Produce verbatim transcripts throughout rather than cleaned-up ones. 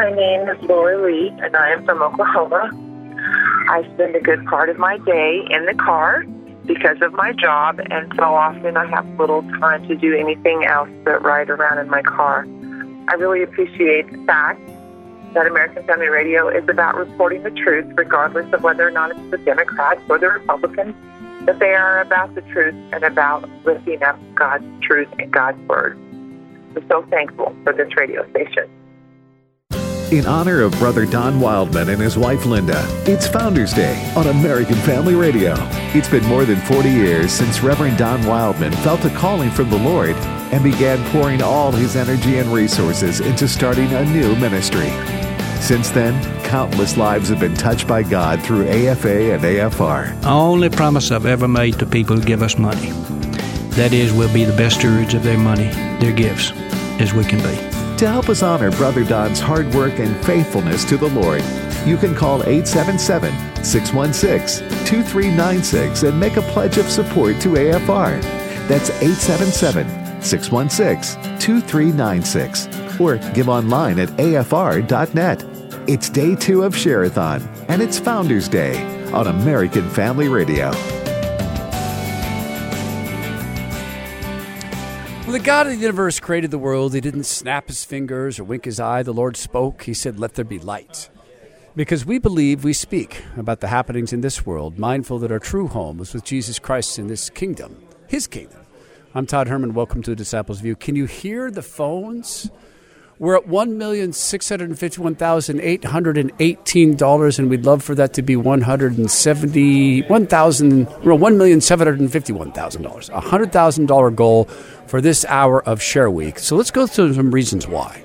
My name is Lori Lee, and I am from Oklahoma. I spend a good part of my day in the car because of my job, and so often I have little time to do anything else but ride around in my car. I really appreciate the fact that American Family Radio is about reporting the truth, regardless of whether or not it's the Democrats or the Republicans, that they are about the truth and about lifting up God's truth and God's word. I'm so thankful for this radio station. In honor of Brother Don Wildman and his wife Linda, it's Founders Day on American Family Radio. It's been more than forty years since Reverend Don Wildman felt a calling from the Lord and began pouring all his energy and resources into starting a new ministry. Since then, countless lives have been touched by God through A F A and A F R. The only promise I've ever made to people who give us money, that is, we'll be the best stewards of their money, their gifts, as we can be. To help us honor Brother Don's hard work and faithfulness to the Lord, you can call eight seven seven, six one six, two three nine six and make a pledge of support to A F R. That's eight seven seven, six one six, two three nine six. Or give online at A F R dot net. It's day two of Share-a-thon, and it's Founders Day on American Family Radio. When the God of the universe created the world, he didn't snap his fingers or wink his eye. The Lord spoke. He said, "Let there be light." Because we believe, we speak about the happenings in this world, mindful that our true home is with Jesus Christ in this kingdom, his kingdom. I'm Todd Herman. Welcome to the Disciples View. Can you hear the phones? We're at one million six hundred fifty-one thousand eight hundred eighteen dollars, and we'd love for that to be one hundred seventy-one thousand dollars, well, one million seven hundred fifty-one thousand dollars, a one hundred thousand dollars goal for this hour of Share Week. So let's go through some reasons why.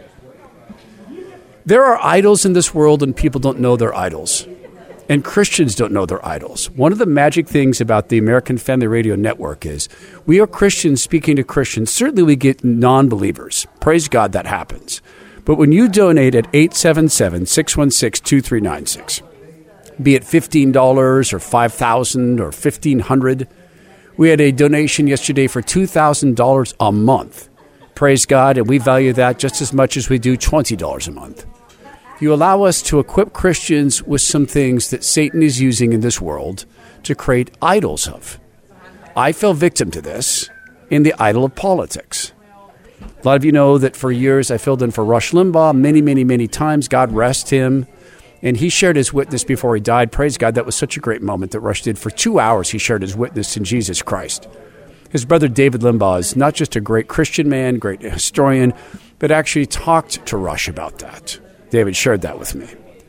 There are idols in this world, and people don't know they're idols. And Christians don't know they're idols. One of the magic things about the American Family Radio Network is we are Christians speaking to Christians. Certainly we get non-believers. Praise God that happens. But when you donate at eight seven seven, six one six, two three nine six, be it fifteen dollars or five thousand dollars or fifteen hundred dollars, we had a donation yesterday for two thousand dollars a month. Praise God, and we value that just as much as we do twenty dollars a month. You allow us to equip Christians with some things that Satan is using in this world to create idols of. I fell victim to this in the idol of politics. A lot of you know that for years I filled in for Rush Limbaugh many, many, many times. God rest him. And he shared his witness before he died. Praise God, that was such a great moment that Rush did. For two hours he shared his witness in Jesus Christ. His brother David Limbaugh is not just a great Christian man, great historian, but actually talked to Rush about that. David shared that with me.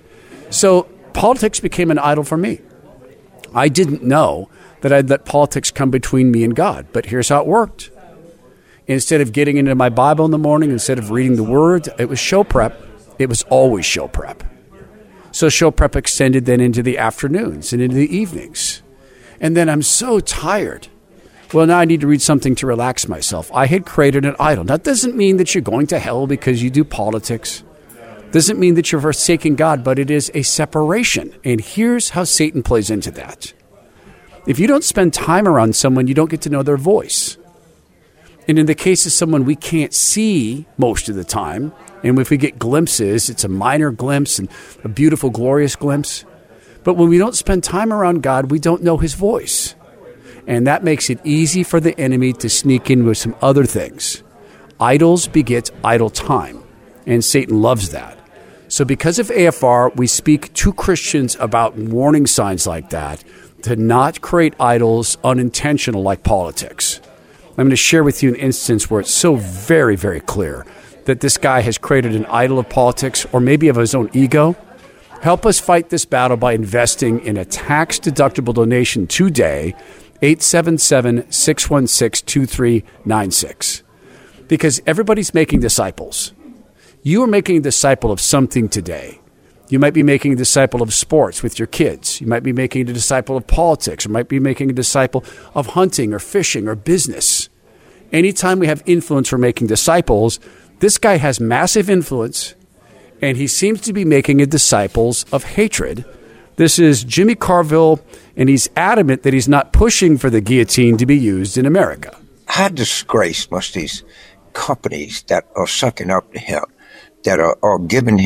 So politics became an idol for me. I didn't know that I'd let politics come between me and God, but here's how it worked. Instead of getting into my Bible in the morning, instead of reading the Word, it was show prep. It was always show prep. So show prep extended then into the afternoons and into the evenings. And then I'm so tired. Well, now I need to read something to relax myself. I had created an idol. That doesn't mean that you're going to hell because you do politics. Doesn't mean that you're forsaking God, but it is a separation. And here's how Satan plays into that. If you don't spend time around someone, you don't get to know their voice. And in the case of someone we can't see most of the time, and if we get glimpses, it's a minor glimpse and a beautiful, glorious glimpse. But when we don't spend time around God, we don't know his voice. And that makes it easy for the enemy to sneak in with some other things. Idols beget idle time, and Satan loves that. So because of A F R, we speak to Christians about warning signs like that, to not create idols unintentional like politics. I'm going to share with you an instance where it's so very, very clear that this guy has created an idol of politics or maybe of his own ego. Help us fight this battle by investing in a tax-deductible donation today, eight seven seven, six one six, two three nine six. Because everybody's making disciples. You are making a disciple of something today. You might be making a disciple of sports with your kids. You might be making a disciple of politics, or might be making a disciple of hunting or fishing or business. Anytime we have influence, we're making disciples. This guy has massive influence, and he seems to be making a disciples of hatred. This is Jimmy Carville, and he's adamant that he's not pushing for the guillotine to be used in America. How disgraced must these companies that are sucking up to him, that are, are giving him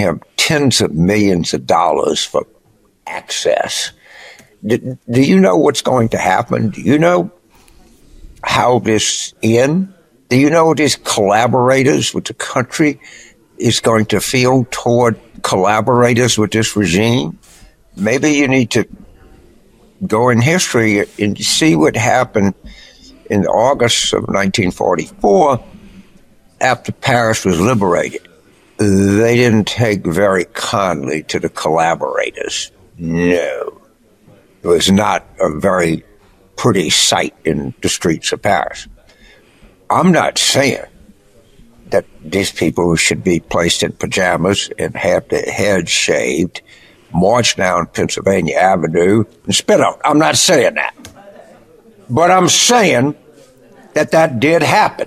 tens of millions of dollars for access. Do, do you know what's going to happen? Do you know how this ends? Do you know these collaborators with the country is going to feel toward collaborators with this regime? Maybe you need to go in history and see what happened in August of nineteen forty-four after Paris was liberated. They didn't take very kindly to the collaborators. No. It was not a very pretty sight in the streets of Paris. I'm not saying that these people should be placed in pajamas and have their heads shaved, march down Pennsylvania Avenue, and spit out. I'm not saying that. But I'm saying that that did happen.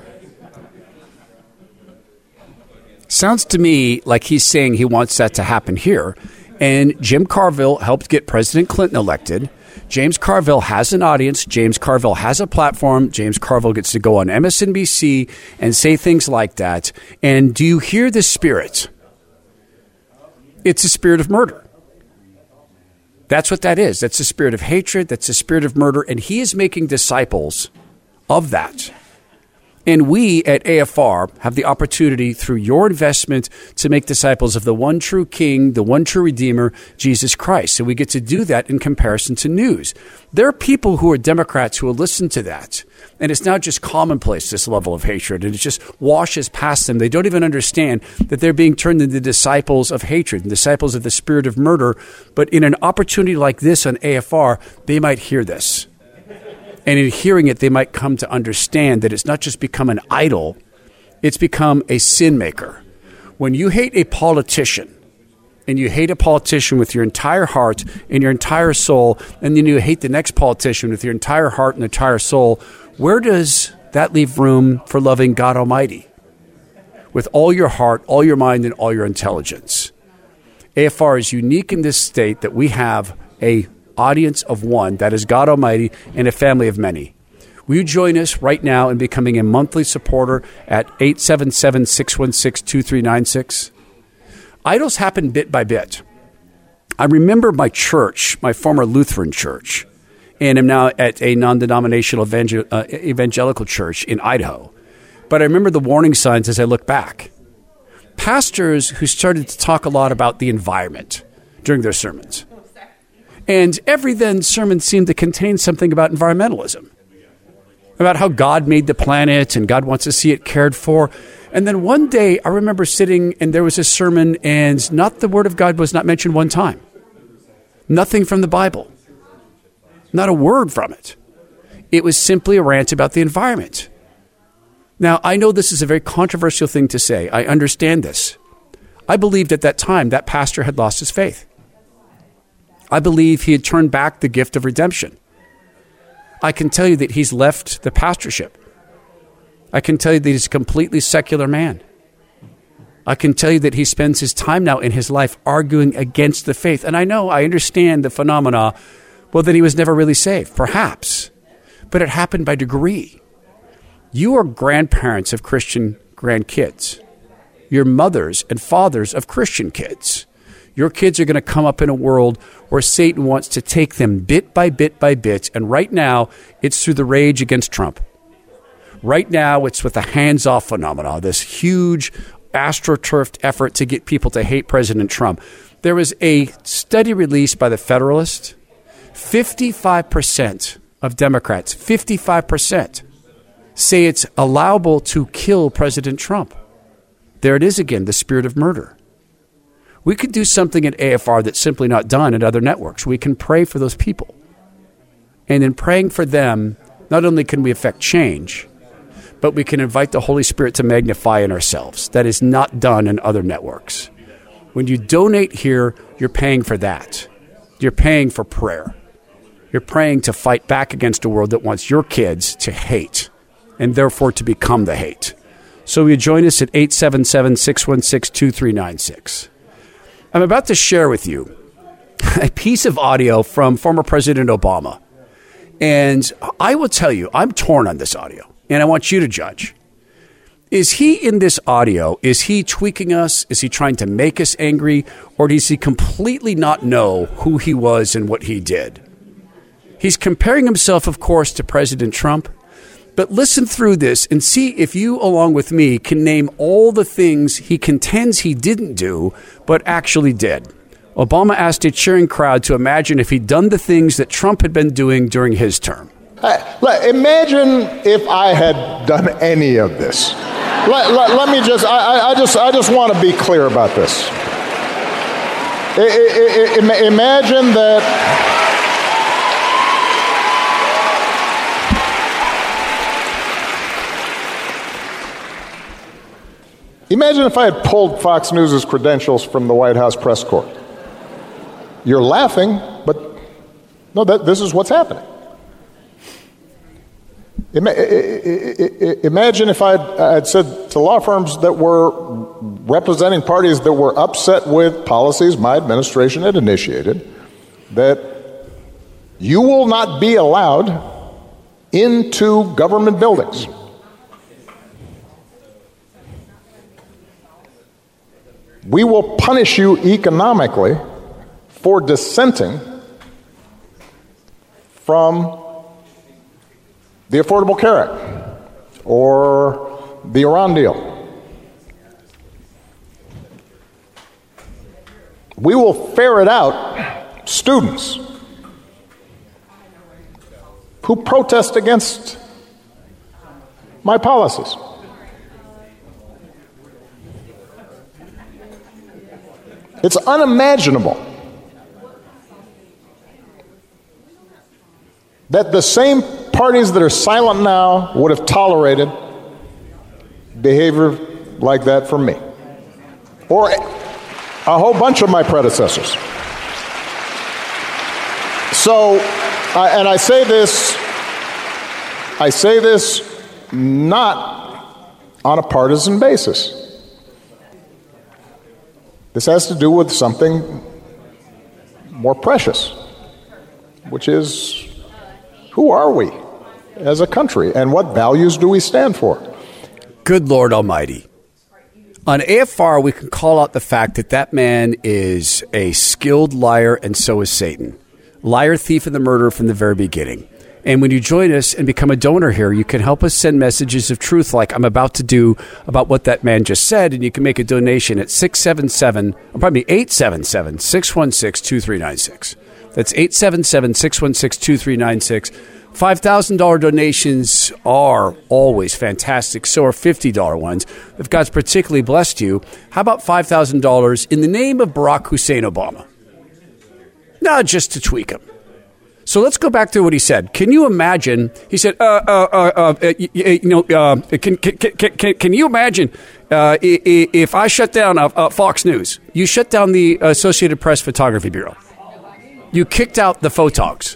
Sounds to me like he's saying he wants that to happen here. And Jim Carville helped get President Clinton elected. James Carville has an audience. James Carville has a platform. James Carville gets to go on M S N B C and say things like that. And do you hear the spirit? It's a spirit of murder. That's what that is. That's a spirit of hatred. That's a spirit of murder. And he is making disciples of that. And we at A F R have the opportunity through your investment to make disciples of the one true King, the one true Redeemer, Jesus Christ. And we get to do that in comparison to news. There are people who are Democrats who will listen to that. And it's not just commonplace, this level of hatred. And it just washes past them. They don't even understand that they're being turned into disciples of hatred and disciples of the spirit of murder. But in an opportunity like this on A F R, they might hear this. And in hearing it, they might come to understand that it's not just become an idol, it's become a sin maker. When you hate a politician, and you hate a politician with your entire heart and your entire soul, and then you hate the next politician with your entire heart and entire soul, where does that leave room for loving God Almighty? With all your heart, all your mind, and all your intelligence. A F R is unique in this state that we have a audience of one, that is God Almighty, and a family of many. Will you join us right now in becoming a monthly supporter at eight seven seven, six one six, two three nine six? Idols happen bit by bit. I remember my church, my former Lutheran church, and am now at a non-denominational evangel- uh, evangelical church in Idaho. But I remember the warning signs as I look back. Pastors who started to talk a lot about the environment during their sermons. And every then sermon seemed to contain something about environmentalism, about how God made the planet and God wants to see it cared for. And then one day I remember sitting and there was a sermon and not the word of God was not mentioned one time. Nothing from the Bible. Not a word from it. It was simply a rant about the environment. Now, I know this is a very controversial thing to say. I understand this. I believed at that time that pastor had lost his faith. I believe he had turned back the gift of redemption. I can tell you that he's left the pastorship. I can tell you that he's a completely secular man. I can tell you that he spends his time now in his life arguing against the faith. And I know, I understand the phenomena, well, that he was never really saved, perhaps. But it happened by degree. You are grandparents of Christian grandkids. You're mothers and fathers of Christian kids. Your kids are going to come up in a world where Satan wants to take them bit by bit by bit. And right now, it's through the rage against Trump. Right now, it's with the hands-off phenomena, this huge astroturfed effort to get people to hate President Trump. There was a study released by the Federalist. fifty-five percent of Democrats, fifty-five percent, say it's allowable to kill President Trump. There it is again, the spirit of murder. We could do something at A F R that's simply not done at other networks. We can pray for those people. And in praying for them, not only can we affect change, but we can invite the Holy Spirit to magnify in ourselves. That is not done in other networks. When you donate here, you're paying for that. You're paying for prayer. You're praying to fight back against a world that wants your kids to hate and therefore to become the hate. So will you join us at eight seven seven, six one six, two three nine six? I'm about to share with you a piece of audio from former President Obama. And I will tell you, I'm torn on this audio, and I want you to judge. Is he in this audio? Is he tweaking us? Is he trying to make us angry? Or does he completely not know who he was and what he did? He's comparing himself, of course, to President Trump. But listen through this and see if you, along with me, can name all the things he contends he didn't do, but actually did. Obama asked a cheering crowd to imagine if he'd done the things that Trump had been doing during his term. Hey, imagine if I had done any of this. Let, let, let me just, I, I just, I just want to be clear about this. I, I, I, imagine that. Imagine if I had pulled Fox News' credentials from the White House press corps. You're laughing, but no, that, this is what's happening. Imagine if I'd, I'd said to law firms that were representing parties that were upset with policies my administration had initiated, that you will not be allowed into government buildings. We will punish you economically for dissenting from the Affordable Care Act or the Iran deal. We will ferret out students who protest against my policies. It's unimaginable that the same parties that are silent now would have tolerated behavior like that from me, or a whole bunch of my predecessors. So, uh, and I say this, I say this not on a partisan basis. This has to do with something more precious, which is, who are we as a country and what values do we stand for? Good Lord Almighty. On A F R, we can call out the fact that that man is a skilled liar, and so is Satan. Liar, thief, and the murderer from the very beginning. And when you join us and become a donor here, you can help us send messages of truth like I'm about to do about what that man just said. And you can make a donation at six seven seven, or probably eight seven seven, six one six, two three nine six. That's eight seven seven, six one six, two three nine six. five thousand dollars donations are always fantastic. So are fifty dollars ones. If God's particularly blessed you, how about five thousand dollars in the name of Barack Hussein Obama? No, just to tweak him. So let's go back to what he said. Can you imagine? He said, uh, uh, uh, uh, you, you know, uh, can, can, can, can you imagine uh, if I shut down uh, uh, Fox News? You shut down the Associated Press Photography Bureau. You kicked out the photogs.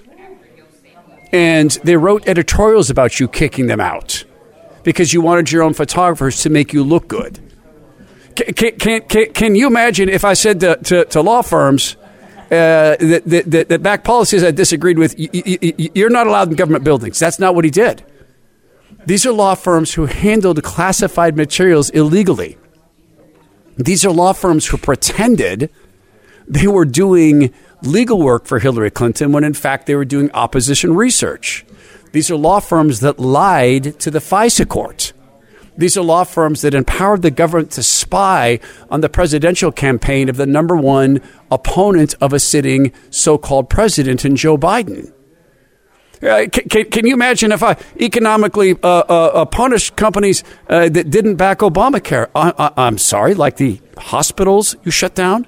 And they wrote editorials about you kicking them out because you wanted your own photographers to make you look good. Can, can, can, can you imagine if I said to, to, to law firms, Uh, that, that, that back policies I disagreed with, you, you, you're not allowed in government buildings. That's not what he did. These are law firms who handled classified materials illegally. These are law firms who pretended they were doing legal work for Hillary Clinton when in fact they were doing opposition research. These are law firms that lied to the FISA court. These are law firms that empowered the government to spy on the presidential campaign of the number one opponent of a sitting so-called president in Joe Biden. Uh, can, can, can you imagine if I economically uh, uh, punished companies uh, that didn't back Obamacare? I, I, I'm sorry, like the hospitals you shut down?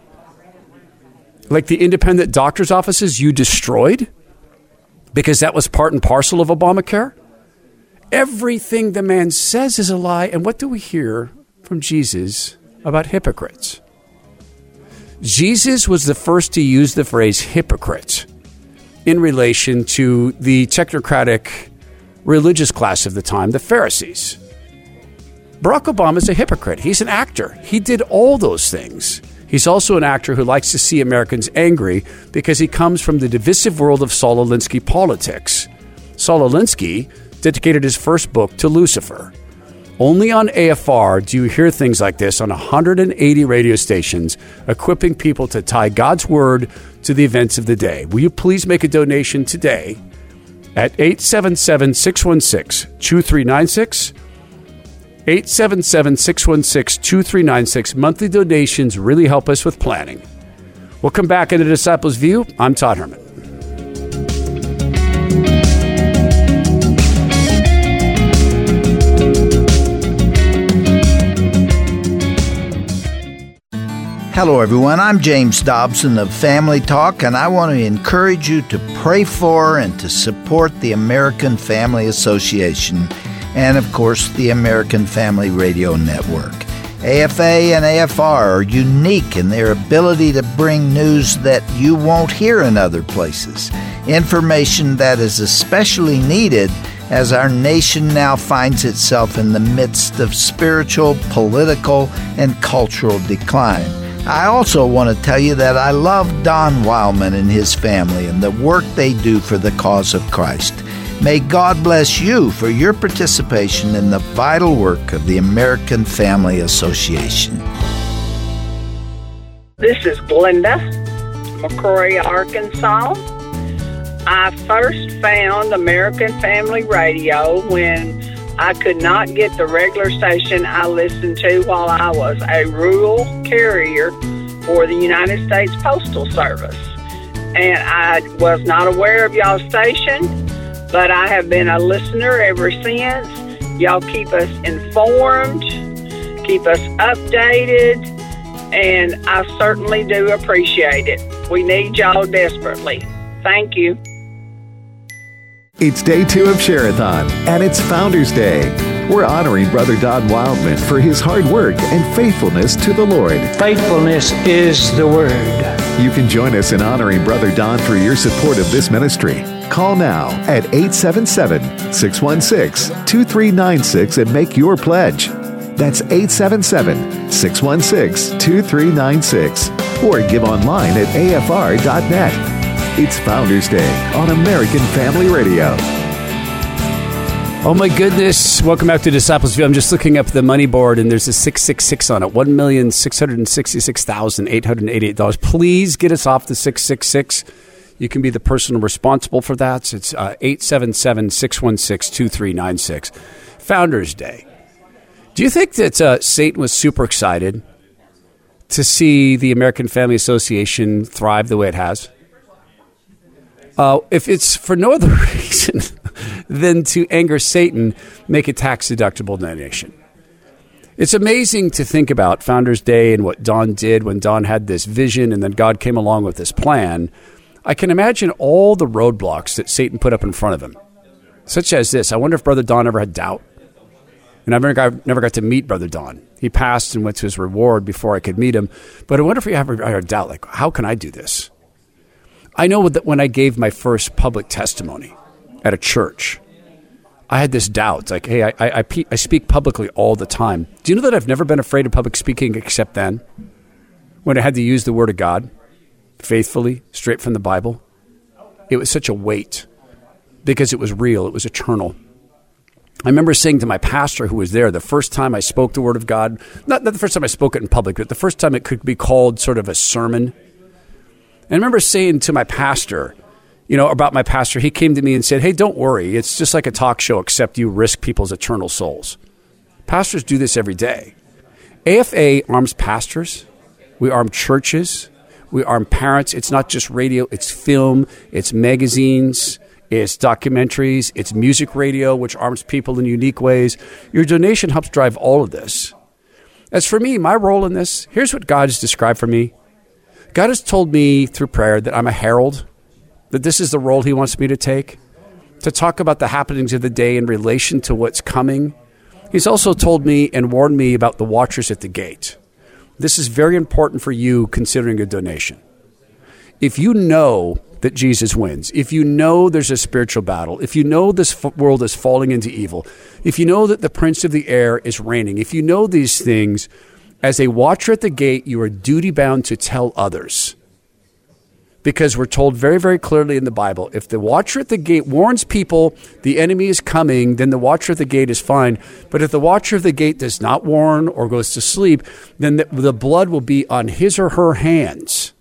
Like the independent doctor's offices you destroyed? Because that was part and parcel of Obamacare? Everything the man says is a lie. And what do we hear from Jesus about hypocrites? Jesus was the first to use the phrase hypocrite in relation to the technocratic religious class of the time, the Pharisees. Barack Obama is a hypocrite. He's an actor. He did all those things. He's also an actor who likes to see Americans angry because he comes from the divisive world of Saul Alinsky politics. Saul Alinsky dedicated his first book to Lucifer. Only on A F R do you hear things like this on one hundred eighty radio stations, equipping people to tie God's Word to the events of the day. Will you please make a donation today at eight seven seven, six one six, two three nine six? eight seven seven, six one six, two three nine six. Monthly donations really help us with planning. We'll come back into Disciples View. I'm Todd Herman. Hello, everyone. I'm James Dobson of Family Talk, and I want to encourage you to pray for and to support the American Family Association and, of course, the American Family Radio Network. A F A and A F R are unique in their ability to bring news that you won't hear in other places, information that is especially needed as our nation now finds itself in the midst of spiritual, political, and cultural decline. I also want to tell you that I love Don Wildman and his family and the work they do for the cause of Christ. May God bless you for your participation in the vital work of the American Family Association. This is Glenda, McCrory, Arkansas. I first found American Family Radio when I could not get the regular station I listened to while I was a rural carrier for the United States Postal Service. And I was not aware of y'all's station, but I have been a listener ever since. Y'all keep us informed, keep us updated, and I certainly do appreciate it. We need y'all desperately. Thank you. It's day two of Share-a-thon, and it's Founders Day. We're honoring Brother Don Wildman for his hard work and faithfulness to the Lord. Faithfulness is the word. You can join us in honoring Brother Don through your support of this ministry. Call now at eight seven seven, six one six, two three nine six and make your pledge. That's eight seven seven, six one six, two three nine six. Or give online at A F R dot net. It's Founders Day on American Family Radio. Oh my goodness. Welcome back to Disciples View. I'm just looking up the money board and there's a six six six on it. one million six hundred sixty-six thousand eight hundred eighty-eight dollars. Please get us off the six six six. You can be the person responsible for that. It's uh, eight seven seven, six one six, two three nine six. Founders Day. Do you think that uh, Satan was super excited to see the American Family Association thrive the way it has? Uh, if it's for no other reason than to anger Satan, make a tax-deductible donation. It's amazing to think about Founders Day and what Don did when Don had this vision and then God came along with this plan. I can imagine all the roadblocks that Satan put up in front of him, such as this. I wonder if Brother Don ever had doubt. And I never got, never got to meet Brother Don. He passed and went to his reward before I could meet him. But I wonder if he ever had doubt, like, how can I do this? I know that when I gave my first public testimony at a church, I had this doubt, like, hey, I, I, I speak publicly all the time. Do you know that I've never been afraid of public speaking except then, when I had to use the Word of God faithfully, straight from the Bible? It was such a weight because it was real. It was eternal. I remember saying to my pastor who was there, the first time I spoke the Word of God, not, not the first time I spoke it in public, but the first time it could be called sort of a sermon. And I remember saying to my pastor, you know, about my pastor, he came to me and said, hey, don't worry. It's just like a talk show, except you risk people's eternal souls. Pastors do this every day. A F A arms pastors. We arm churches. We arm parents. It's not just radio. It's film. It's magazines. It's documentaries. It's music radio, which arms people in unique ways. Your donation helps drive all of this. As for me, my role in this, here's what God has described for me. God has told me through prayer that I'm a herald, that this is the role he wants me to take, to talk about the happenings of the day in relation to what's coming. He's also told me and warned me about the watchers at the gate. This is very important for you considering a donation. If you know that Jesus wins, if you know there's a spiritual battle, if you know this f- world is falling into evil, if you know that the prince of the air is reigning, if you know these things, as a watcher at the gate, you are duty-bound to tell others Because we're told very, very clearly in the Bible, if the watcher at the gate warns people the enemy is coming, then the watcher at the gate is fine. But if the watcher of the gate does not warn or goes to sleep, then the, the blood will be on his or her hands.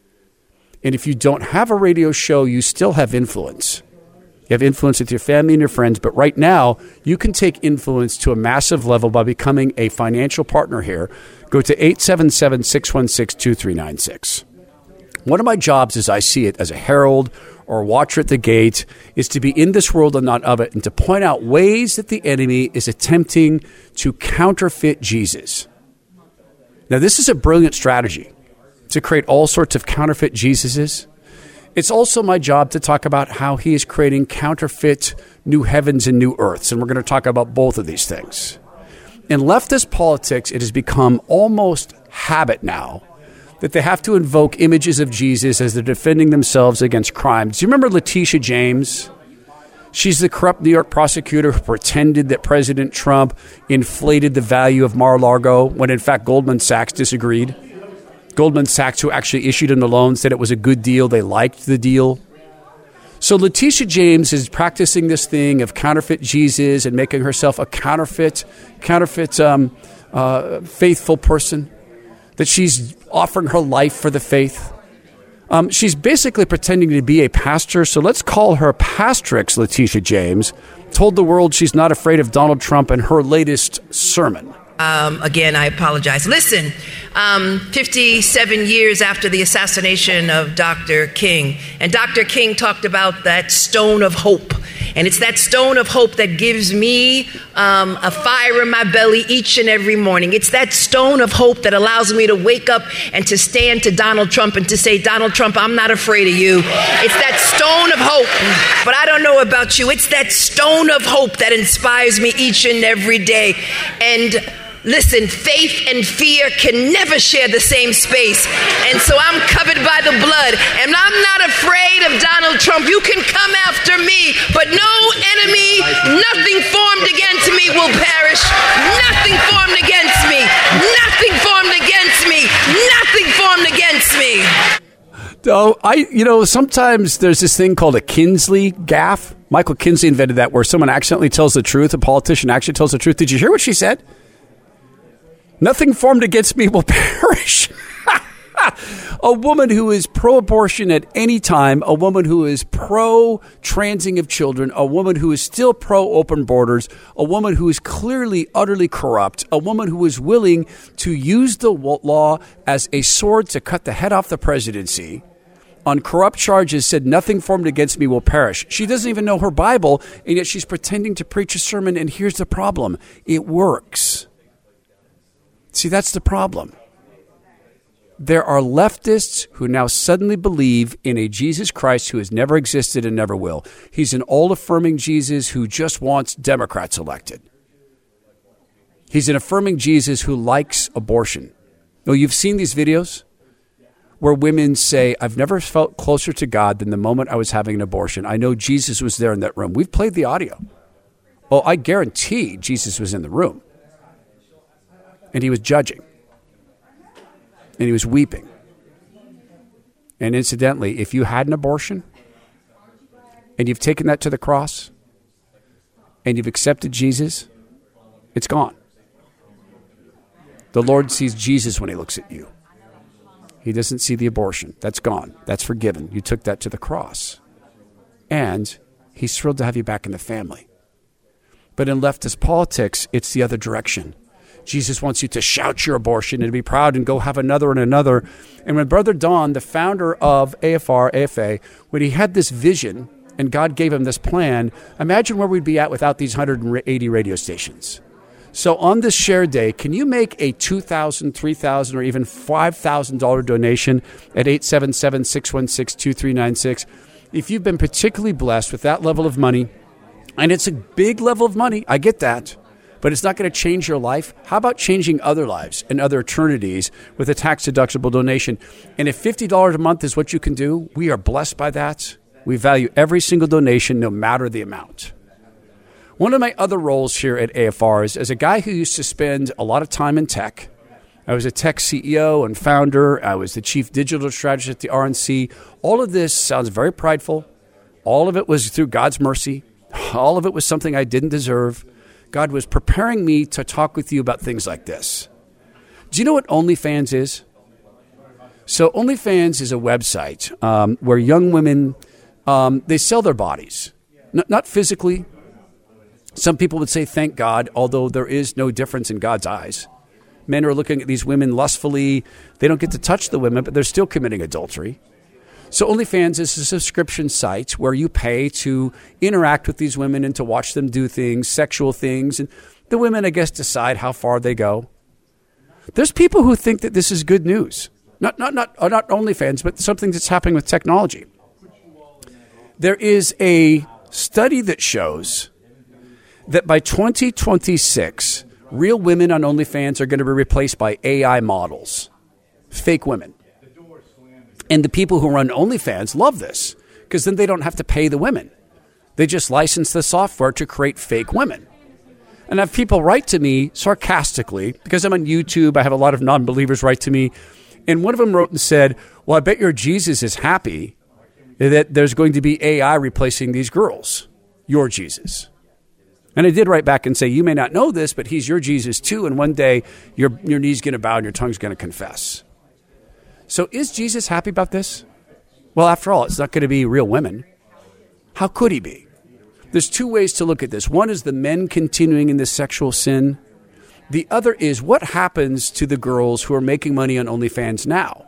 And if you don't have a radio show, you still have influence. You have influence with your family and your friends. But right now, you can take influence to a massive level by becoming a financial partner here. Go to eight seven seven, six one six, two three nine six. One of my jobs, as I see it, as a herald or a watcher at the gate, is to be in this world and not of it, and to point out ways that the enemy is attempting to counterfeit Jesus. Now, this is a brilliant strategy to create all sorts of counterfeit Jesuses. It's also my job to talk about how he is creating counterfeit new heavens and new earths, and we're going to talk about both of these things. In leftist politics, it has become almost habit now that they have to invoke images of Jesus as they're defending themselves against crime. Do you remember Letitia James? She's the corrupt New York prosecutor who pretended that President Trump inflated the value of Mar-a-Lago when, in fact, Goldman Sachs disagreed. Goldman Sachs, who actually issued him the loan, said it was a good deal. They liked the deal. So Letitia James is practicing this thing of counterfeit Jesus and making herself a counterfeit, counterfeit um, uh, faithful person, that she's offering her life for the faith. Um, she's basically pretending to be a pastor, so let's call her Pastrix Letitia James, told the world she's not afraid of Donald Trump in her latest sermon. Um, again, I apologize. Listen, um, fifty-seven years after the assassination of Doctor King, and Doctor King talked about that stone of hope. And it's that stone of hope that gives me um, a fire in my belly each and every morning. It's that stone of hope that allows me to wake up and to stand to Donald Trump and to say, Donald Trump, I'm not afraid of you. It's that stone of hope. But I don't know about you. It's that stone of hope that inspires me each and every day. And listen, faith and fear can never share the same space. And so I'm covered by the blood. And I'm not afraid of Donald Trump. You can come after me, but no enemy, nothing formed against me will perish. Nothing formed against me. Nothing formed against me. Nothing formed against me. Oh, I, you know, sometimes there's this thing called a Kinsley gaffe. Michael Kinsley invented that, where someone accidentally tells the truth. A politician actually tells the truth. Did you hear what she said? Nothing formed against me will perish. A woman who is pro-abortion at any time, a woman who is pro-transing of children, a woman who is still pro-open borders, a woman who is clearly, utterly corrupt, a woman who is willing to use the law as a sword to cut the head off the presidency, on corrupt charges, said nothing formed against me will perish. She doesn't even know her Bible, and yet she's pretending to preach a sermon, and here's the problem. It works. See, that's the problem. There are leftists who now suddenly believe in a Jesus Christ who has never existed and never will. He's an all-affirming Jesus who just wants Democrats elected. He's an affirming Jesus who likes abortion. Oh, you've seen these videos where women say, I've never felt closer to God than the moment I was having an abortion. I know Jesus was there in that room. We've played the audio. Oh, I guarantee Jesus was in the room. And he was judging. And he was weeping. And incidentally, if you had an abortion and you've taken that to the cross and you've accepted Jesus, it's gone. The Lord sees Jesus when he looks at you. He doesn't see the abortion. That's gone. That's forgiven. You took that to the cross. And he's thrilled to have you back in the family. But in leftist politics, it's the other direction. Jesus wants you to shout your abortion and to be proud and go have another and another. And when Brother Don, the founder of A F R, A F A, when he had this vision and God gave him this plan, imagine where we'd be at without these one hundred eighty radio stations. So on this share day, can you make a two thousand dollars, three thousand dollars, or even five thousand dollars donation at eight seven seven, six one six, two three nine six? If you've been particularly blessed with that level of money, and it's a big level of money, I get that, but it's not going to change your life. How about changing other lives and other eternities with a tax-deductible donation? And if fifty dollars a month is what you can do, we are blessed by that. We value every single donation, no matter the amount. One of my other roles here at A F R is as a guy who used to spend a lot of time in tech, I was a tech C E O and founder. I was the chief digital strategist at the R N C. All of this sounds very prideful. All of it was through God's mercy. All of it was something I didn't deserve. God was preparing me to talk with you about things like this. Do you know what OnlyFans is? So OnlyFans is a website um, where young women, um, they sell their bodies. N- not physically. Some people would say, thank God, although there is no difference in God's eyes. Men are looking at these women lustfully. They don't get to touch the women, but they're still committing adultery. So OnlyFans is a subscription site where you pay to interact with these women and to watch them do things, sexual things. And the women, I guess, decide how far they go. There's people who think that this is good news. Not, not, not, not OnlyFans, but something that's happening with technology. There is a study that shows that by twenty twenty-six, real women on OnlyFans are going to be replaced by A I models, fake women. And the people who run OnlyFans love this because then they don't have to pay the women. They just license the software to create fake women. And I have people write to me sarcastically because I'm on YouTube. I have a lot of non-believers write to me. And one of them wrote and said, well, I bet your Jesus is happy that there's going to be A I replacing these girls, your Jesus. And I did write back and say, you may not know this, but he's your Jesus too. And one day your, your knee's going to bow and your tongue's going to confess. So is Jesus happy about this? Well, after all, it's not going to be real women. How could he be? There's two ways to look at this. One is the men continuing in this sexual sin. The other is what happens to the girls who are making money on OnlyFans now.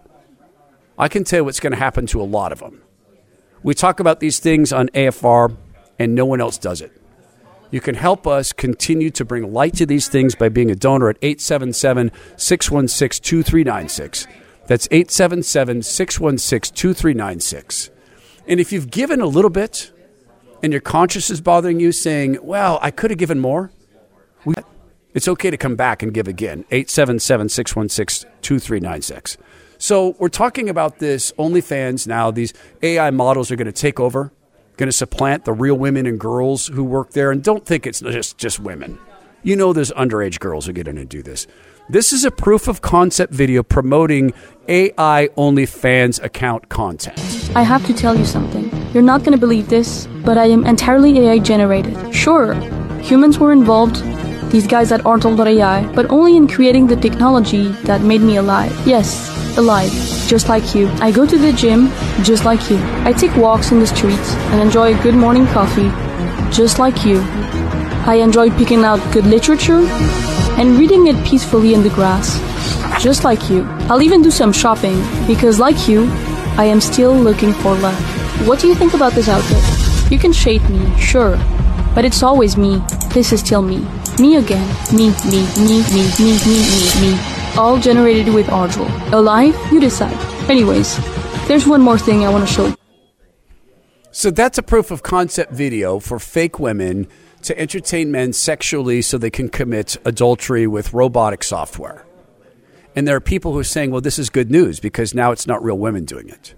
I can tell you what's going to happen to a lot of them. We talk about these things on A F R, and no one else does it. You can help us continue to bring light to these things by being a donor at eight seven seven, six one six, two three nine six. That's eight seven seven, six one six, two three nine six. And if you've given a little bit and your conscience is bothering you saying, well, I could have given more, we, it's okay to come back and give again. eight seven seven, six one six, two three nine six. So we're talking about this OnlyFans now. These A I models are going to take over, going to supplant the real women and girls who work there. And don't think it's just, just women. You know there's underage girls who get in and do this. This is a proof of concept video promoting A I OnlyFans account content. I have to tell you something. You're not going to believe this, but I am entirely A I generated. Sure, humans were involved, these guys at Artel dot A I, but only in creating the technology that made me alive. Yes, alive, just like you. I go to the gym, just like you. I take walks in the streets and enjoy a good morning coffee, just like you. I enjoy picking out good literature and reading it peacefully in the grass, just like you. I'll even do some shopping, because like you, I am still looking for love. What do you think about this outfit? You can shade me, sure, but it's always me. This is still me. Me again. Me, me, me, me, me, me, me, me. All generated with Artel. Alive? You decide. Anyways, there's one more thing I want to show you. So that's a proof of concept video for fake women to entertain men sexually so they can commit adultery with robotic software. And there are people who are saying, well, this is good news because now it's not real women doing it.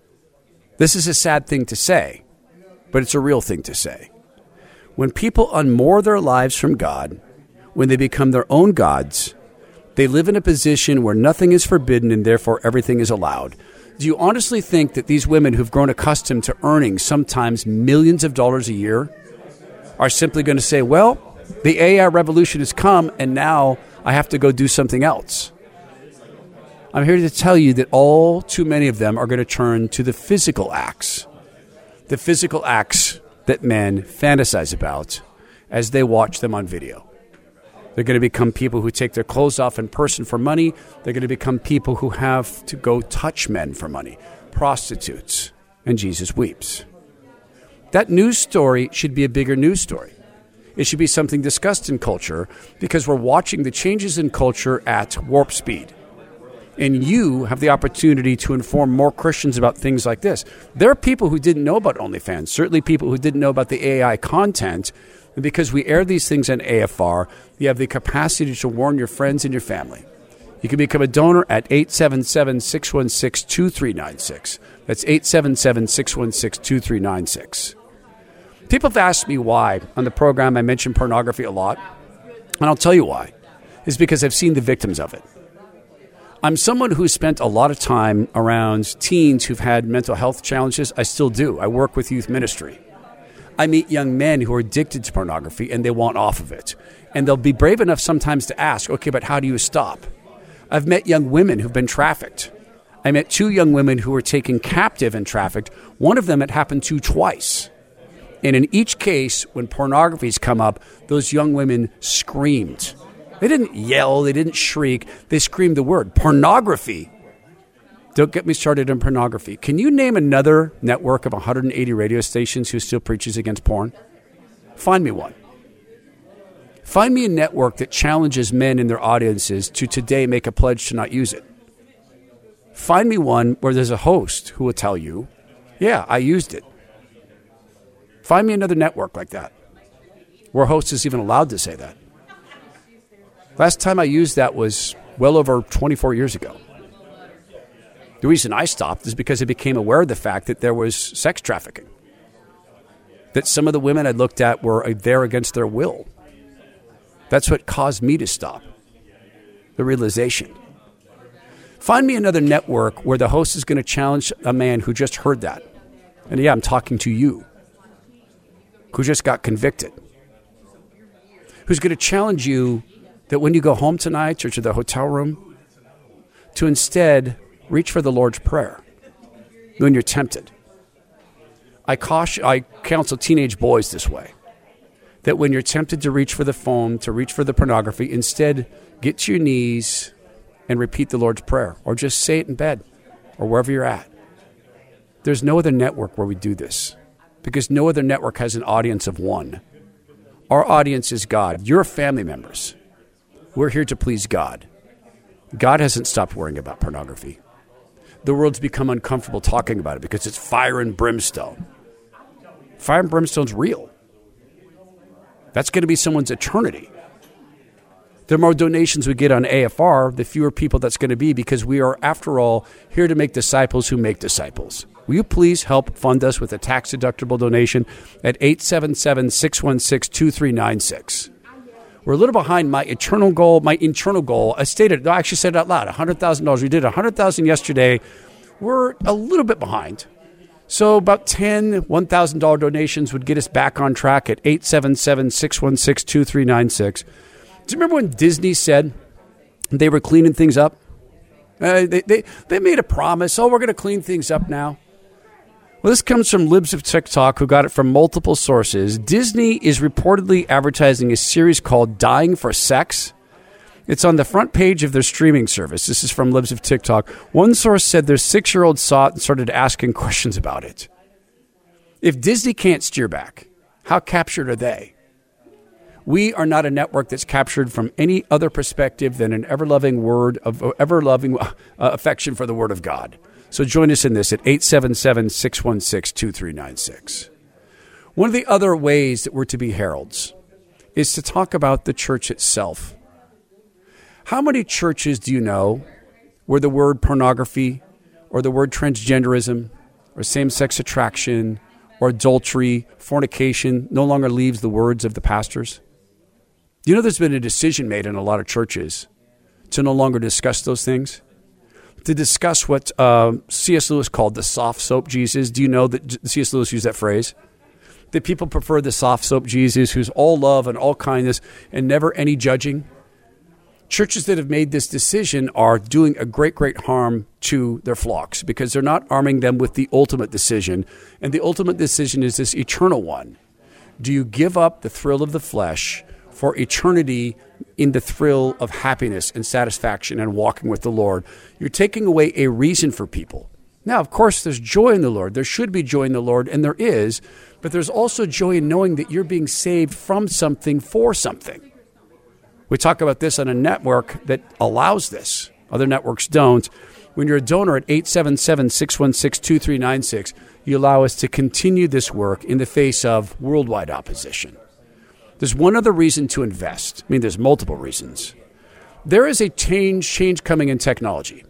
This is a sad thing to say, but it's a real thing to say. When people unmoor their lives from God, when they become their own gods, they live in a position where nothing is forbidden and therefore everything is allowed. Do you honestly think that these women who've grown accustomed to earning sometimes millions of dollars a year are simply going to say, well, the A I revolution has come and now I have to go do something else? I'm here to tell you that all too many of them are going to turn to the physical acts, the physical acts that men fantasize about as they watch them on video. They're going to become people who take their clothes off in person for money. They're going to become people who have to go touch men for money, prostitutes, and Jesus weeps. That news story should be a bigger news story. It should be something discussed in culture because we're watching the changes in culture at warp speed. And you have the opportunity to inform more Christians about things like this. There are people who didn't know about OnlyFans, certainly people who didn't know about the A I content. And because we air these things on A F R, you have the capacity to warn your friends and your family. You can become a donor at eight seven seven, six one six, two three nine six. That's eight seven seven, six one six, two three nine six. People have asked me why on the program I mention pornography a lot. And I'll tell you why. It's because I've seen the victims of it. I'm someone who's spent a lot of time around teens who've had mental health challenges. I still do. I work with youth ministry. I meet young men who are addicted to pornography and they want off of it. And they'll be brave enough sometimes to ask, okay, but how do you stop? I've met young women who've been trafficked. I met two young women who were taken captive and trafficked. One of them it happened to twice. And in each case, when pornography's come up, those young women screamed. They didn't yell, they didn't shriek, they screamed the word, pornography. Don't get me started on pornography. Can you name another network of one hundred eighty radio stations who still preaches against porn? Find me one. Find me a network that challenges men in their audiences to today make a pledge to not use it. Find me one where there's a host who will tell you, yeah, I used it. Find me another network like that, where a host is even allowed to say that. Last time I used that was well over twenty-four years ago. The reason I stopped is because I became aware of the fact that there was sex trafficking. That some of the women I looked at were there against their will. That's what caused me to stop. The realization. Find me another network where the host is going to challenge a man who just heard that. And yeah, I'm talking to you. Who just got convicted. Who's going to challenge you that when you go home tonight or to the hotel room, to instead reach for the Lord's Prayer when you're tempted. I caution, I counsel teenage boys this way, that when you're tempted to reach for the phone, to reach for the pornography, instead get to your knees and repeat the Lord's Prayer, or just say it in bed or wherever you're at. There's no other network where we do this, because no other network has an audience of one. Our audience is God. You're family members. We're here to please God. God hasn't stopped worrying about pornography. The world's become uncomfortable talking about it because it's fire and brimstone. Fire and brimstone's real. That's going to be someone's eternity. The more donations we get on A F R, the fewer people that's going to be, because we are, after all, here to make disciples who make disciples. Will you please help fund us with a tax-deductible donation at eight seven seven, six one six, two three nine six? We're a little behind my eternal goal, my internal goal. I stated, I actually said it out loud, one hundred thousand dollars. We did one hundred thousand dollars yesterday. We're a little bit behind. So about ten one thousand dollars donations would get us back on track at eight seven seven, six one six, two three nine six. Do you remember when Disney said they were cleaning things up? Uh, they, they, they made a promise, oh, we're going to clean things up now. Well, this comes from Libs of TikTok, who got it from multiple sources. Disney is reportedly advertising a series called Dying for Sex. It's on the front page of their streaming service. This is from Libs of TikTok. One source said their six-year-old saw it and started asking questions about it. If Disney can't steer back, how captured are they? We are not a network that's captured from any other perspective than an ever-loving word of ever-loving uh, affection for the Word of God. So join us in this at eight seven seven, six one six, two three nine six. One of the other ways that we're to be heralds is to talk about the church itself. How many churches do you know where the word pornography or the word transgenderism or same-sex attraction or adultery, fornication no longer leaves the words of the pastors? You know, there's been a decision made in a lot of churches to no longer discuss those things, to discuss what uh, C S Lewis called the soft soap Jesus. Do you know that C S Lewis used that phrase? That people prefer the soft soap Jesus, who's all love and all kindness and never any judging. Churches that have made this decision are doing a great, great harm to their flocks, because they're not arming them with the ultimate decision. And the ultimate decision is this eternal one. Do you give up the thrill of the flesh for eternity in the thrill of happiness and satisfaction and walking with the Lord? You're taking away a reason for people. Now, of course, there's joy in the Lord. There should be joy in the Lord, and there is. But there's also joy in knowing that you're being saved from something for something. We talk about this on a network that allows this. Other networks don't. When you're a donor at eight seven seven, six one six, two three nine six, you allow us to continue this work in the face of worldwide opposition. There's one other reason to invest. I mean, there's multiple reasons. There is a change, change coming in technology.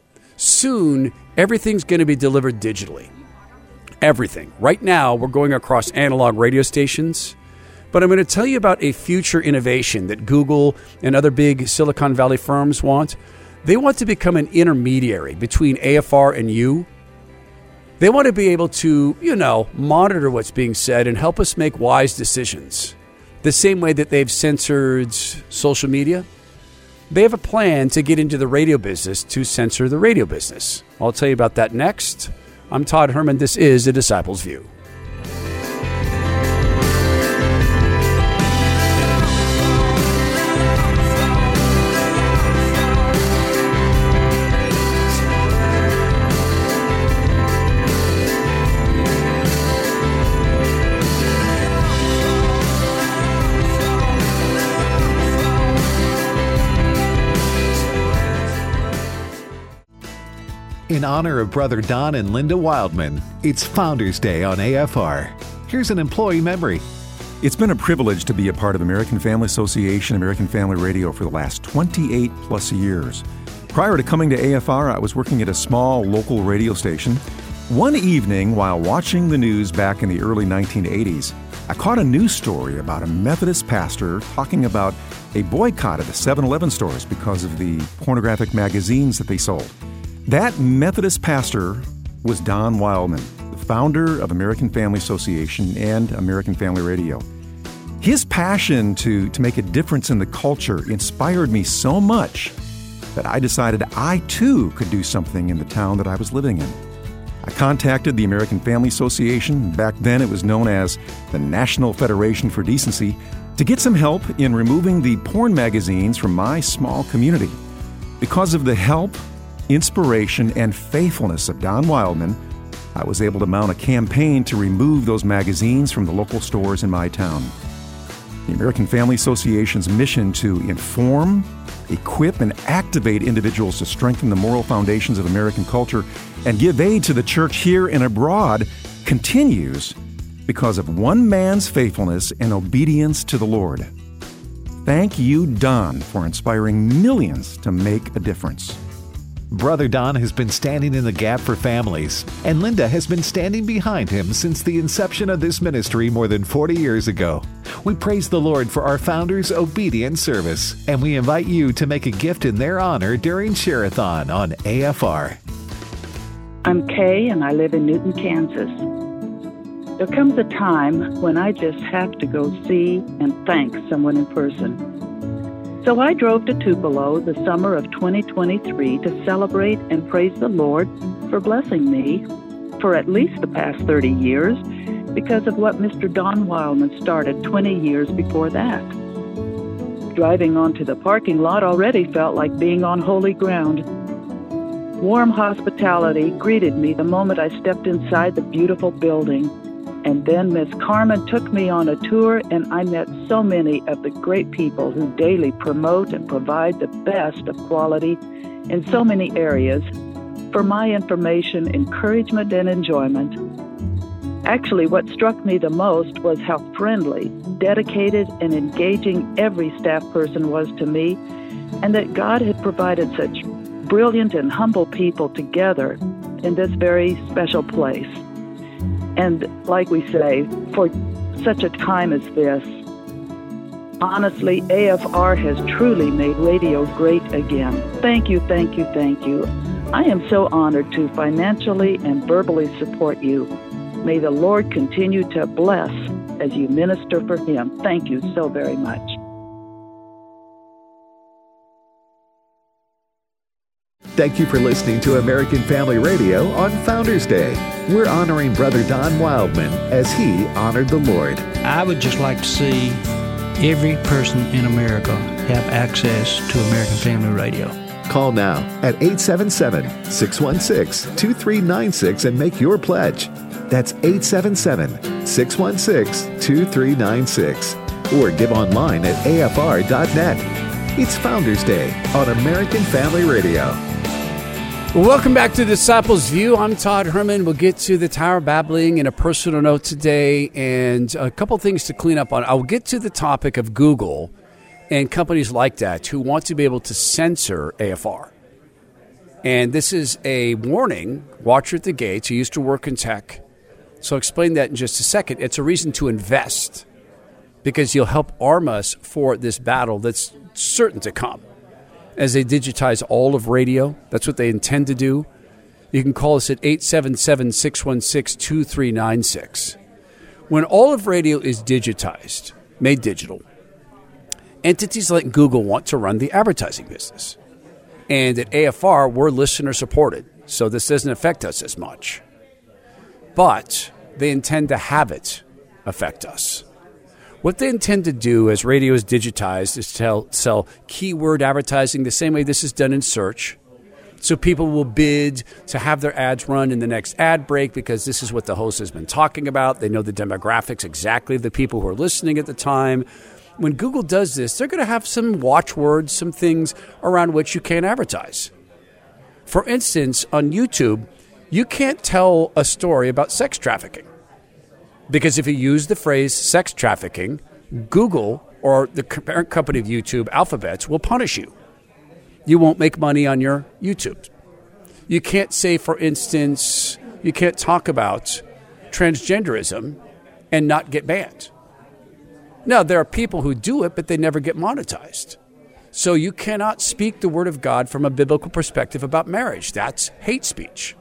Soon, everything's going to be delivered digitally. Everything. Right now, we're going across analog radio stations. But I'm going to tell you about a future innovation that Google and other big Silicon Valley firms want. They want to become an intermediary between A F R and you. They want to be able to, you know, monitor what's being said and help us make wise decisions. The same way that they've censored social media, they have a plan to get into the radio business to censor the radio business. I'll tell you about that next. I'm Todd Herman. This is The Disciples' View. In honor of Brother Don and Linda Wildman, it's Founders Day on A F R. Here's an employee memory. It's been a privilege to be a part of American Family Association, American Family Radio for the last twenty-eight plus years. Prior to coming to A F R, I was working at a small local radio station. One evening, while watching the news back in the early nineteen eighties, I caught a news story about a Methodist pastor talking about a boycott of the seven eleven stores because of the pornographic magazines that they sold. That Methodist pastor was Don Wildman, the founder of American Family Association and American Family Radio. His passion to, to make a difference in the culture inspired me so much that I decided I too could do something in the town that I was living in. I contacted the American Family Association, back then it was known as the National Federation for Decency, to get some help in removing the porn magazines from my small community. Because of the help, inspiration, and faithfulness of Don Wildman, I was able to mount a campaign to remove those magazines from the local stores in my town. The American Family Association's mission to inform, equip, and activate individuals to strengthen the moral foundations of American culture and give aid to the church here and abroad continues because of one man's faithfulness and obedience to the Lord. Thank you, Don, for inspiring millions to make a difference. Brother Don has been standing in the gap for families, and Linda has been standing behind him since the inception of this ministry more than forty years ago. We praise the Lord for our founders' obedient service, and we invite you to make a gift in their honor during Share-a-thon on A F R. I'm Kay, and I live in Newton, Kansas. There comes a time when I just have to go see and thank someone in person. So I drove to Tupelo the summer of twenty twenty-three to celebrate and praise the Lord for blessing me for at least the past thirty years because of what Mister Don Wildman started twenty years before that. Driving onto the parking lot already felt like being on holy ground. Warm hospitality greeted me the moment I stepped inside the beautiful building. And then Miss Carmen took me on a tour, and I met so many of the great people who daily promote and provide the best of quality in so many areas for my information, encouragement, and enjoyment. Actually, what struck me the most was how friendly, dedicated, and engaging every staff person was to me, and that God had provided such brilliant and humble people together in this very special place. And like we say, for such a time as this, honestly, A F R has truly made radio great again. Thank you, thank you, thank you. I am so honored to financially and verbally support you. May the Lord continue to bless as you minister for Him. Thank you so very much. Thank you for listening to American Family Radio on Founders Day. We're honoring Brother Don Wildman as he honored the Lord. I would just like to see every person in America have access to American Family Radio. Call now at eight seven seven, six one six, two three nine six and make your pledge. That's eight seven seven, six one six, two three nine six. Or give online at A F R dot net. It's Founders Day on American Family Radio. Well, welcome back to Disciples View. I'm Todd Herman. We'll get to the Tower of Babbling in a personal note today and a couple things to clean up on. I'll get to the topic of Google and companies like that who want to be able to censor A F R. And this is a warning, watcher at the gates. I used to work in tech. So I'll explain that in just a second. It's a reason to invest because you'll help arm us for this battle that's certain to come. as they digitize all of radio. That's what they intend to do. You can call us at eight seven seven, six one six, two three nine six. When all of radio is digitized, made digital, entities like Google want to run the advertising business. And at A F R, we're listener-supported, so this doesn't affect us as much. But they intend to have it affect us. What they intend to do as radio is digitized is tell, sell keyword advertising the same way this is done in search. So people will bid to have their ads run in the next ad break because this is what the host has been talking about. They know the demographics exactly of the people who are listening at the time. When Google does this, they're going to have some watchwords, some things around which you can't advertise. For instance, on YouTube, you can't tell a story about sex trafficking. Because if you use the phrase sex trafficking, Google or the parent company of YouTube, Alphabet, will punish you. You won't make money on your YouTube. You can't say, for instance, you can't talk about transgenderism and not get banned. Now, there are people who do it, but they never get monetized. So you cannot speak the word of God from a biblical perspective about marriage. That's hate speech.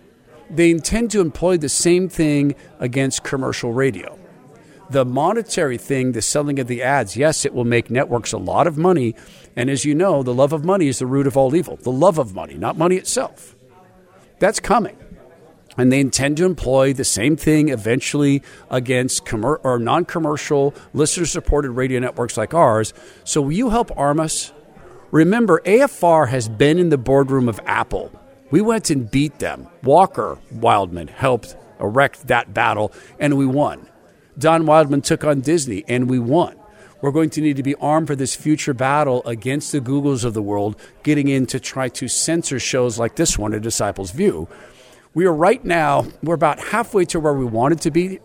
They intend to employ the same thing against commercial radio. The monetary thing, the selling of the ads, yes, it will make networks a lot of money. And as you know, the love of money is the root of all evil. The love of money, not money itself. That's coming. And they intend to employ the same thing eventually against commer- or non-commercial, listener-supported radio networks like ours. So will you help arm us? Remember, A F R has been in the boardroom of Apple. We went and beat them. Walker Wildman helped erect that battle, and we won. Don Wildman took on Disney, and we won. We're going to need to be armed for this future battle against the Googles of the world, getting in to try to censor shows like this one, A Disciple's View. We are right now, we're about halfway to where we wanted to be,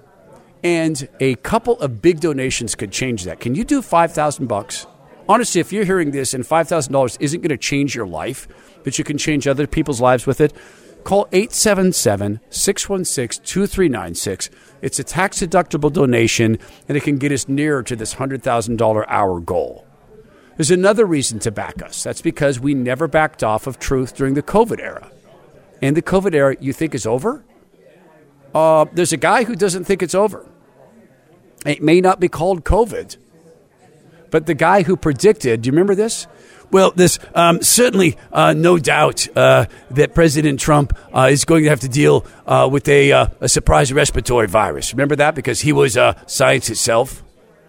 and a couple of big donations could change that. Can you do five thousand bucks? Honestly, if you're hearing this and five thousand dollars isn't going to change your life, but you can change other people's lives with it, call eight seven seven, six one six, two three nine six. It's a tax-deductible donation, and it can get us nearer to this one hundred thousand dollars hour goal. There's another reason to back us. That's because we never backed off of truth during the COVID era. And the COVID era, you think is over? Uh, there's a guy who doesn't think it's over. It may not be called COVID, but the guy who predicted, do you remember this? Well, there's um, certainly uh, no doubt uh, that President Trump uh, is going to have to deal uh, with a, uh, a surprise respiratory virus. Remember that? Because he was uh, science itself.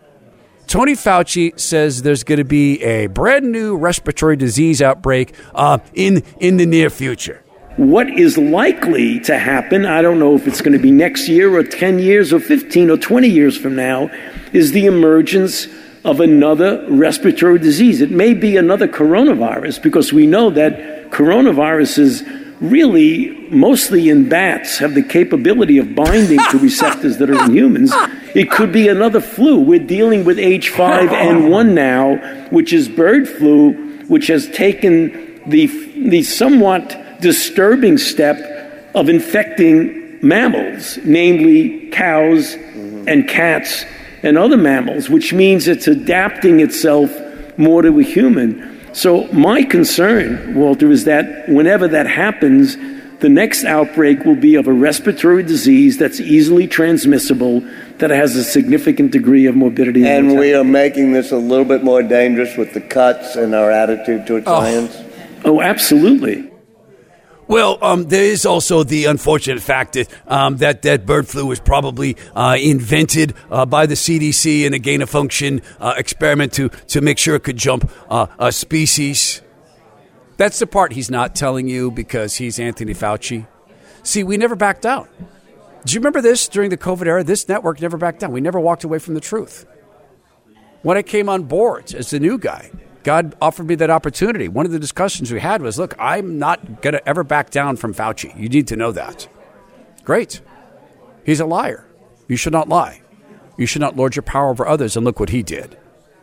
Tony Fauci says there's going to be a brand new respiratory disease outbreak uh, in, in the near future. What is likely to happen, I don't know if it's going to be next year or ten years or fifteen or twenty years from now, is the emergence of another respiratory disease. It may be another coronavirus, because we know that coronaviruses really, mostly in bats, have the capability of binding to receptors that are in humans. It could be another flu. We're dealing with H five N one now, which is bird flu, which has taken the, the somewhat disturbing step of infecting mammals, namely cows and cats and other mammals, which means it's adapting itself more to a human. So my concern, Walter, is that whenever that happens, the next outbreak will be of a respiratory disease that's easily transmissible, that has a significant degree of morbidity. And, and we are making this a little bit more dangerous with the cuts and our attitude toward oh. science? Oh, absolutely. Well, um, there is also the unfortunate fact that um, that, that bird flu was probably uh, invented uh, by the C D C in a gain-of-function uh, experiment to, to make sure it could jump uh, a species. That's the part he's not telling you because he's Anthony Fauci. See, we never backed down. Do you remember this during the COVID era? This network never backed down. We never walked away from the truth. When I came on board as the new guy, God offered me that opportunity. One of the discussions we had was, look, I'm not going to ever back down from Fauci. You need to know that. Great. He's a liar. You should not lie. You should not lord your power over others, and look what he did.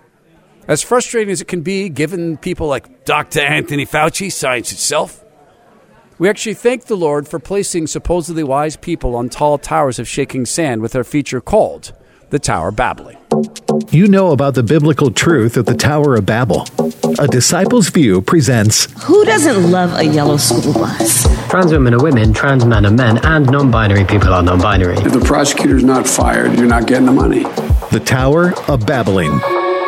As frustrating as it can be, given people like Doctor Anthony Fauci, science itself, we actually thank the Lord for placing supposedly wise people on tall towers of shaking sand with our feature called The Tower Babbling. You know about the biblical truth of the Tower of Babel. A Disciple's View presents Who doesn't love a yellow school bus? Trans women are women, trans men are men, and non-binary people are non-binary. If the prosecutor's not fired, you're not getting the money. The Tower of Babbling.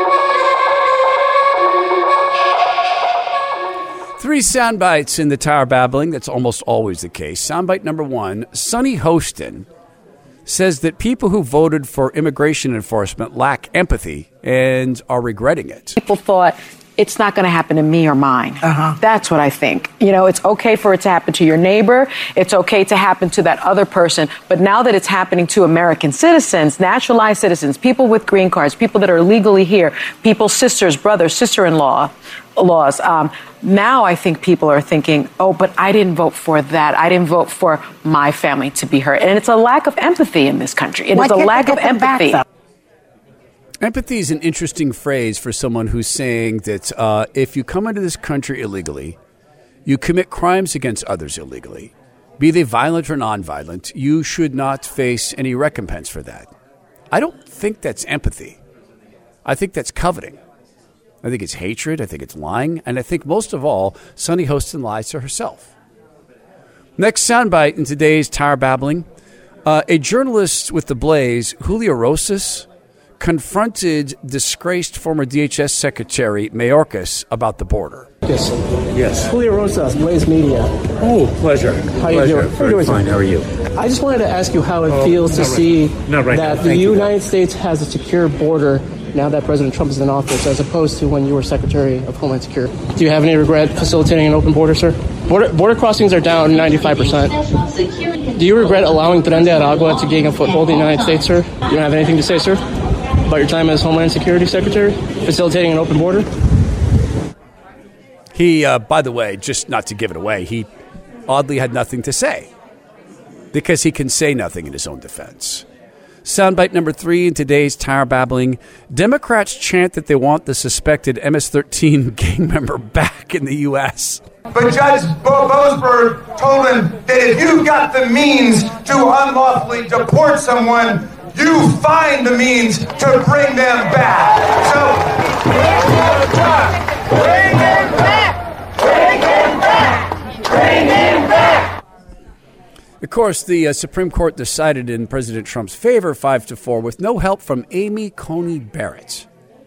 Three sound bites in the Tower Babbling. That's almost always the case. Soundbite number one, Sonny Hostin says that people who voted for immigration enforcement lack empathy and are regretting it. People thought, it's not going to happen to me or mine. Uh-huh. That's what I think. You know, it's okay for it to happen to your neighbor. It's okay to happen to that other person. But now that it's happening to American citizens, naturalized citizens, people with green cards, people that are legally here, people's sisters, brothers, sister-in-law, laws. Um, now I think people are thinking, oh, but I didn't vote for that. I didn't vote for my family to be hurt. And it's a lack of empathy in this country. It Why is a can't lack they of get them back, empathy. though? Empathy is an interesting phrase for someone who's saying that uh, if you come into this country illegally, you commit crimes against others illegally, be they violent or nonviolent, you should not face any recompense for that. I don't think that's empathy. I think that's coveting. I think it's hatred. I think it's lying. And I think most of all, Sonny Hostin lies to herself. Next soundbite in today's Tower Babbling. Uh, a journalist with The Blaze, Julio Rosas, confronted disgraced former D H S Secretary Mayorkas about the border. Yes. Yes. Julio Rosas, Blaze Media. Oh, pleasure. How are you pleasure. doing? Very doing fine. Sir? How are you? I just wanted to ask you how it Oh, feels to not right- see not right that now. the Thank you. United States has a secure border now that President Trump is in office, as opposed to when you were Secretary of Homeland Security. Do you have any regret facilitating an open border, sir? Border, border crossings are down ninety-five percent. Do you regret allowing Tren de Aragua to gain a foothold in the United States, sir? You don't have anything to say, sir, about your time as Homeland Security Secretary, facilitating an open border? He, uh, by the way, just not to give it away, he oddly had nothing to say because he can say nothing in his own defense. Soundbite number three in today's Tower Babbling. Democrats chant that they want the suspected M S thirteen gang member back in the U S But Judge Bo- Boasberg told him that if you've got the means to unlawfully deport someone, you find the means to bring them back. So, bring him back! Bring him back! Bring him back! Of course, the uh, Supreme Court decided in President Trump's favor, five to four, with no help from Amy Coney Barrett.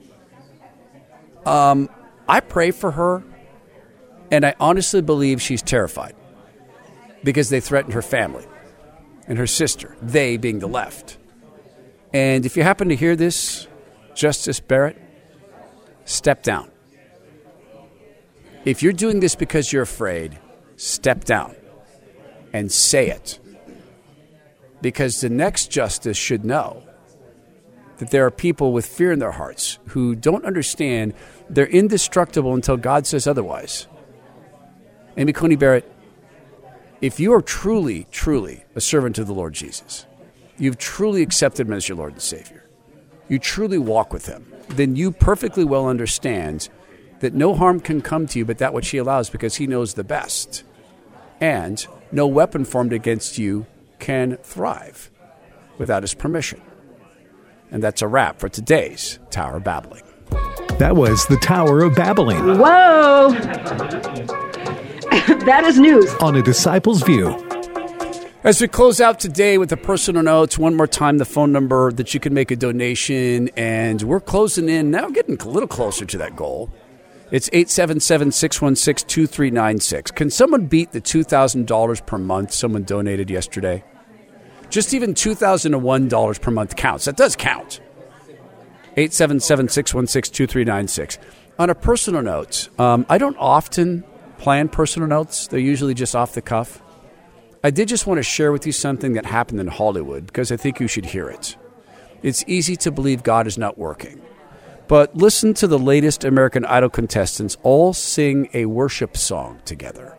Um, I pray for her, and I honestly believe she's terrified because they threatened her family and her sister, they being the left. And if you happen to hear this, Justice Barrett, step down. If you're doing this because you're afraid, step down. And say it. Because the next justice should know that there are people with fear in their hearts who don't understand they're indestructible until God says otherwise. Amy Coney Barrett, if you are truly, truly a servant of the Lord Jesus, you've truly accepted him as your Lord and Savior, you truly walk with him, then you perfectly well understand that no harm can come to you but that which he allows because he knows the best. And no weapon formed against you can thrive without his permission. And that's a wrap for today's Tower Babbling. That was the Tower of Babbling. Whoa! That is news. On A Disciple's View. As we close out today with the personal notes, one more time, the phone number that you can make a donation. And we're closing in now, getting a little closer to that goal. It's eight seven seven, six one six, two three nine six. Can someone beat the two thousand dollars per month someone donated yesterday? Just even two thousand one dollars per month counts. That does count. eight seven seven, six one six, two three nine six. On a personal note, um, I don't often plan personal notes. They're usually just off the cuff. I did just want to share with you something that happened in Hollywood because I think you should hear it. It's easy to believe God is not working. But listen to the latest American Idol contestants all sing a worship song together.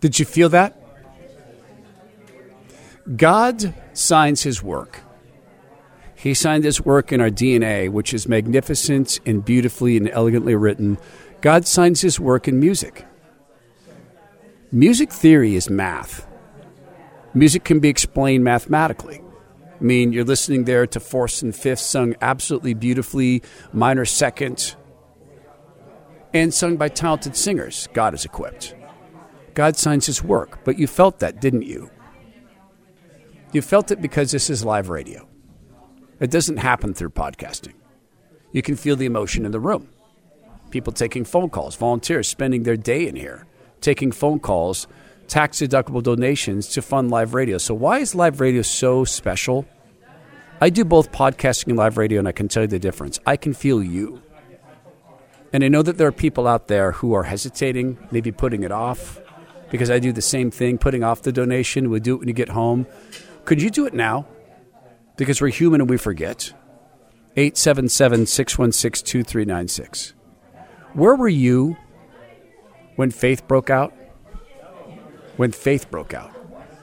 Did you feel that? God signs his work. He signed his work in our D N A, which is magnificent and beautifully and elegantly written. God signs his work in music. Music theory is math. Music can be explained mathematically. I mean, you're listening there to fourths and fifths sung absolutely beautifully, minor second, and sung by talented singers. God is equipped. God signs his work, but you felt that, didn't you? You felt it because this is live radio. It doesn't happen through podcasting. You can feel the emotion in the room. People taking phone calls, volunteers spending their day in here, taking phone calls, tax-deductible donations to fund live radio. So why is live radio so special? I do both podcasting and live radio, and I can tell you the difference. I can feel you. And I know that there are people out there who are hesitating, maybe putting it off, because I do the same thing, putting off the donation. We'll do it when you get home. Could you do it now? Because we're human and we forget. eight seven seven, six one six, two three nine six. Where were you when faith broke out? When faith broke out.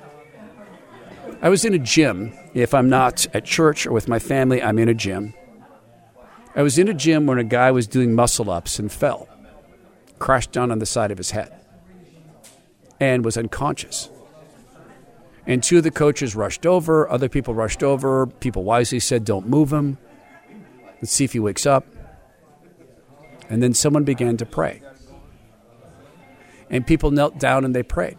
I was in a gym. If I'm not at church or with my family, I'm in a gym. I was in a gym when a guy was doing muscle-ups and fell, crashed down on the side of his head, and was unconscious. And two of the coaches rushed over. Other people rushed over. People wisely said, don't move him. Let's see if he wakes up. And then someone began to pray. And people knelt down and they prayed.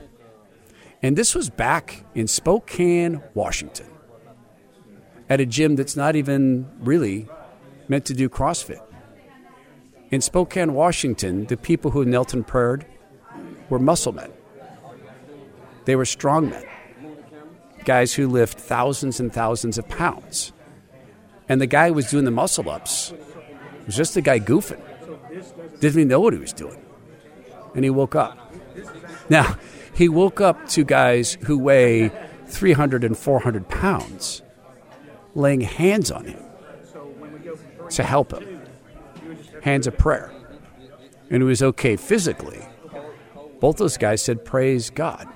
And this was back in Spokane, Washington, at a gym that's not even really meant to do CrossFit. In Spokane, Washington, the people who knelt and prayed were muscle men. They were strong men. Guys who lift thousands and thousands of pounds. And the guy who was doing the muscle-ups was just a guy goofing. Didn't even know what he was doing. And he woke up. Now, he woke up to guys who weigh three hundred and four hundred pounds, laying hands on him to help him. Hands of prayer. And it was okay physically. Both those guys said, praise God.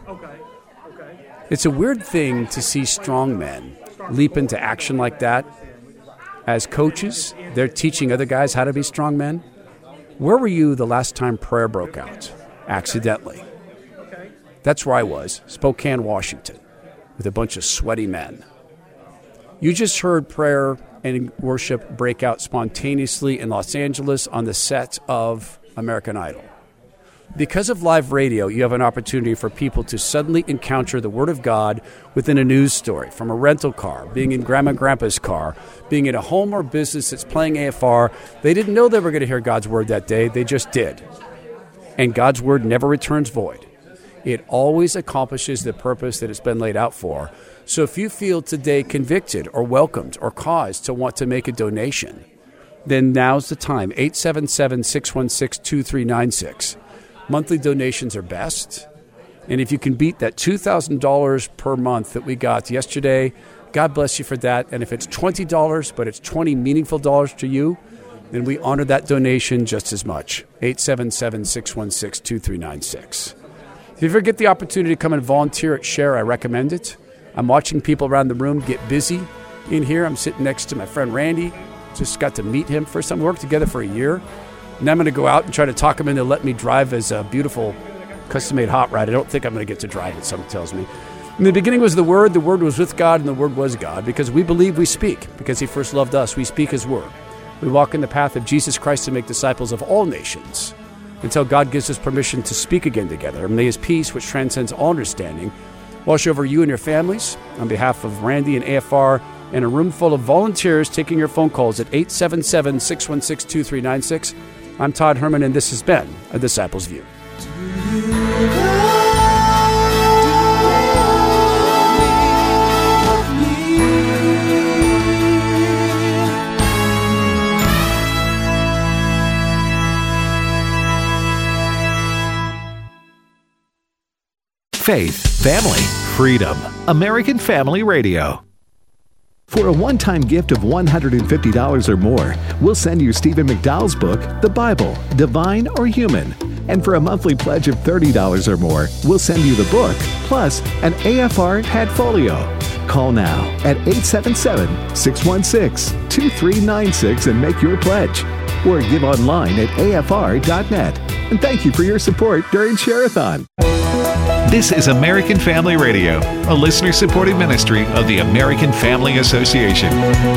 It's a weird thing to see strong men leap into action like that. As coaches, they're teaching other guys how to be strong men. Where were you the last time prayer broke out? Accidentally. That's where I was, Spokane, Washington, with a bunch of sweaty men. You just heard prayer and worship break out spontaneously in Los Angeles on the set of American Idol. Because of live radio, you have an opportunity for people to suddenly encounter the Word of God within a news story, from a rental car, being in Grandma and Grandpa's car, being in a home or business that's playing A F R. They didn't know they were going to hear God's Word that day. They just did. And God's Word never returns void. It always accomplishes the purpose that it's been laid out for. So if you feel today convicted or welcomed or caused to want to make a donation, then now's the time. eight seven seven, six one six, two three nine six. Monthly donations are best. And if you can beat that two thousand dollars per month that we got yesterday, God bless you for that. And if it's twenty dollars, but it's twenty meaningful dollars to you, then we honor that donation just as much. eight seven seven, six one six, two three nine six. If you ever get the opportunity to come and volunteer at Share, I recommend it. I'm watching people around the room get busy in here. I'm sitting next to my friend Randy. Just got to meet him first time. We worked together for a year. And I'm going to go out and try to talk him into let me drive his uh, beautiful custom-made hot rod. I don't think I'm going to get to drive it, something tells me. In the beginning was the Word. The Word was with God, and the Word was God. Because we believe we speak. Because he first loved us, we speak his Word. We walk in the path of Jesus Christ to make disciples of all nations until God gives us permission to speak again together. And may his peace, which transcends all understanding, wash over you and your families. On behalf of Randy and A F R and a room full of volunteers taking your phone calls at eight seven seven, six one six, two three nine six. I'm Todd Herman, and this has been A Disciple's View. Faith, family, freedom. American Family Radio. For a one-time gift of one hundred fifty dollars or more, we'll send you Stephen McDowell's book, The Bible, Divine or Human? And for a monthly pledge of thirty dollars or more, we'll send you the book, plus an A F R Hatfolio. Call now at eight seven seven, six one six, two three nine six and make your pledge. Or give online at A F R dot net. And thank you for your support during Share-a-thon. This is American Family Radio, a listener-supported ministry of the American Family Association.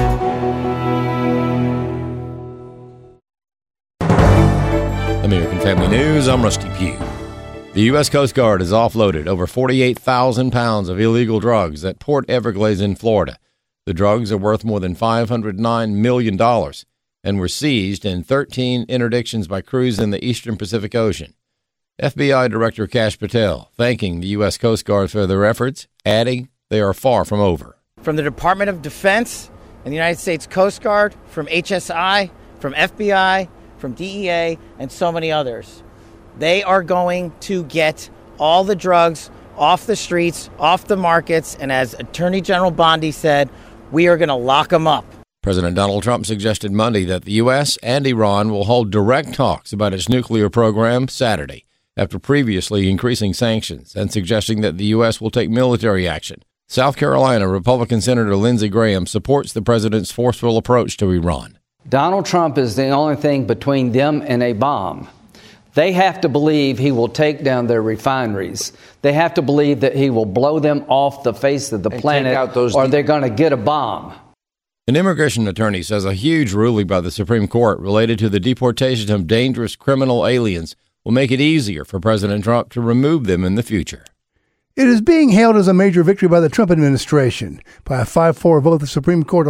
American Family News, I'm Rusty Pugh. The U S Coast Guard has offloaded over forty-eight thousand pounds of illegal drugs at Port Everglades in Florida. The drugs are worth more than five hundred nine million dollars and were seized in thirteen interdictions by crews in the eastern Pacific Ocean. F B I Director Kash Patel thanking the U S Coast Guard for their efforts, adding they are far from over. From the Department of Defense and the United States Coast Guard, from H S I, from F B I, from D E A, and so many others. They are going to get all the drugs off the streets, off the markets, and as Attorney General Bondi said, we are going to lock them up. President Donald Trump suggested Monday that the U S and Iran will hold direct talks about its nuclear program Saturday, after previously increasing sanctions and suggesting that the U S will take military action. South Carolina Republican Senator Lindsey Graham supports the president's forceful approach to Iran. Donald Trump is the only thing between them and a bomb. They have to believe he will take down their refineries. They have to believe that he will blow them off the face of the and planet, or they're going to get a bomb. An immigration attorney says a huge ruling by the Supreme Court related to the deportation of dangerous criminal aliens will make it easier for President Trump to remove them in the future. It is being hailed as a major victory by the Trump administration. By a five four vote, the Supreme Court